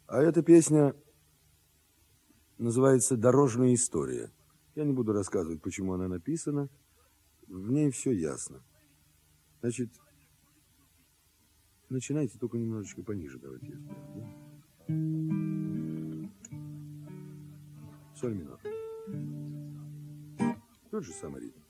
А эта песня называется «Дорожная история». Я не буду рассказывать, почему она написана. В ней все ясно. Значит, начинайте только немножечко пониже. Давайте я спрям, да? Соль минор. Тот же самый ритм.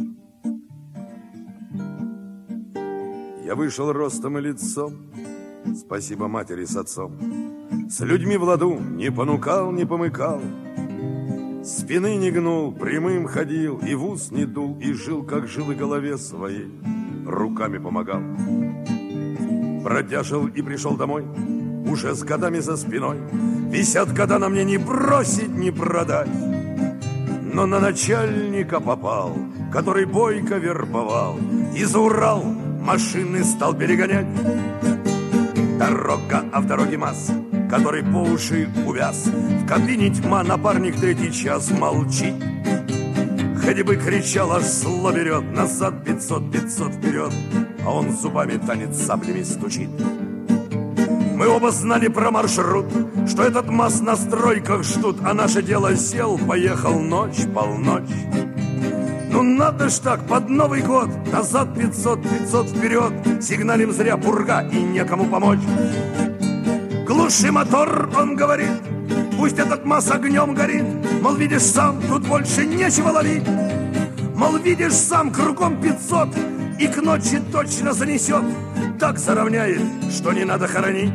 Я вышел ростом и лицом, спасибо матери с отцом. С людьми в ладу не понукал, не помыкал, спины не гнул, прямым ходил, и в ус не дул, и жил, как жил, и голове своей руками помогал. Бродяжил и пришел домой, уже с годами за спиной. Висят года на мне, не бросить, не продать. Но на начальника попал, который бойко вербовал, и за Урал машины стал перегонять. Дорога, а в дороге масса, который по уши увяз. В кабине тьма, напарник третий час молчит. Хоть бы кричал, аж зло берет. Назад 500, 500 вперед, а он зубами танец саблями стучит. Мы оба знали про маршрут, что этот МАЗ на стройках ждут, а наше дело сел, поехал ночь, полночь. Ну надо ж так, под Новый год, назад 500, 500 вперед, сигналим зря пурга и некому помочь. Глуши мотор, он говорит, пусть этот МАЗ огнем горит, мол, видишь сам, тут больше нечего ловить. Мол, видишь сам, кругом 500, и к ночи точно занесет, так заровняет, что не надо хоронить.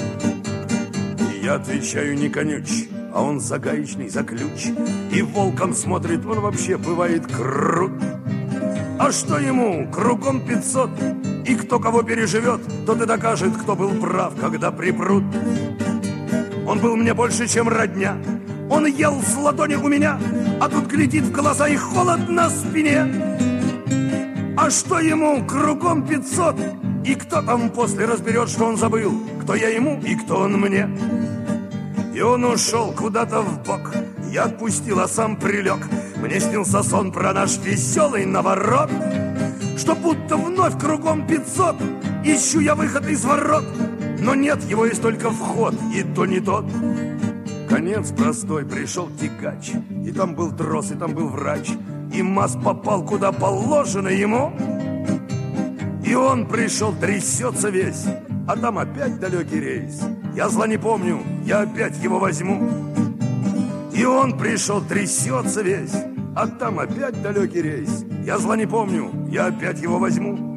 И я отвечаю, не конючь, а он за гаечный, за ключ, и волком смотрит, он вообще бывает крут. А что ему, кругом 500, и кто кого переживет, тот и докажет, кто был прав, когда припрут. Он был мне больше, чем родня, он ел с ладони у меня, а тут глядит в глаза и холод на спине. А что ему, кругом 500, и кто там после разберет, что он забыл, кто я ему и кто он мне. И он ушел куда-то вбок, я отпустил, а сам прилег. Мне снился сон про наш веселый наворот, что будто вновь кругом 500, ищу я выход из ворот, но нет, его есть только вход, и то не тот. Конец простой, пришел тягач, и там был трос, и там был врач, и МАЗ попал куда положено ему. И он пришел, трясется весь, а там опять далекий рейс. Я зла не помню, я опять его возьму. И он пришел, трясется весь, а там опять далекий рейс. Я зла не помню, я опять его возьму.